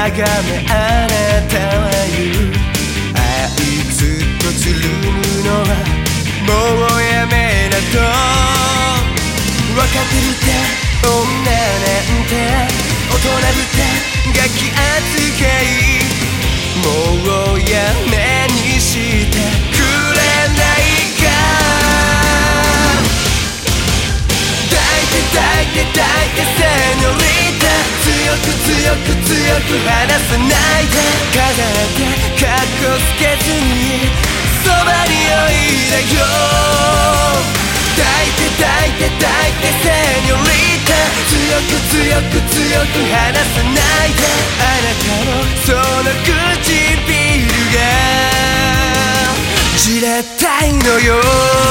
めあなたは言う、あいつとつるむのはもうやめなと。わかってるって女なんて大人ぶってガキ扱い、もうやめにしてくれないか。抱いてセニョリータ、強く離さないで、飾ってカッコつけずにそばにおいでよ。抱いてセニョリータ、強く離さないで、あなたのその唇がじれったいのよ。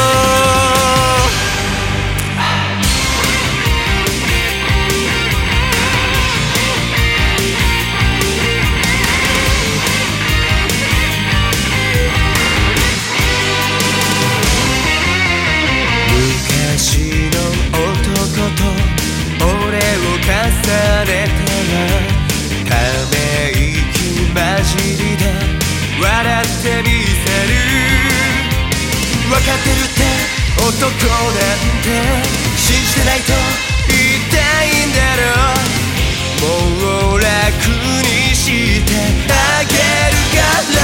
されたらため息混じりで笑ってみせる。わかってるって男なんて信じてないと言いたいんだろう。もう楽にしてあげるから。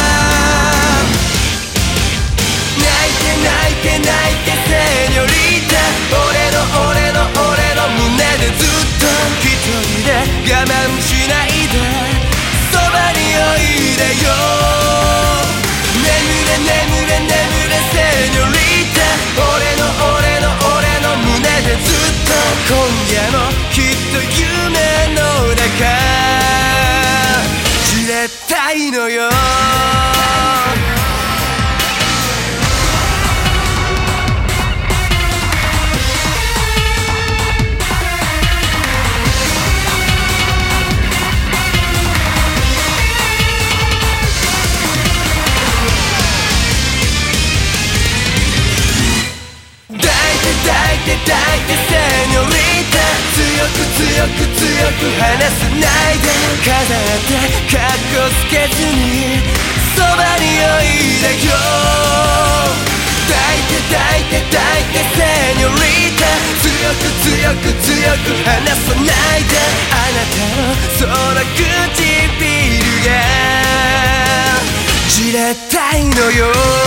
泣いてセニョリータ、俺の胸でずっと一人で我慢しないでそばにおいでよ。眠れセニョリータ、俺の胸でずっと今夜もきっと夢の中じれったいのよ。抱いてセニョリータ、強く離さないで、飾ってカッコつけずにそばにおいでよ。抱いてセニョリータ、強く離さないで、あなたのその唇がじれったいのよ。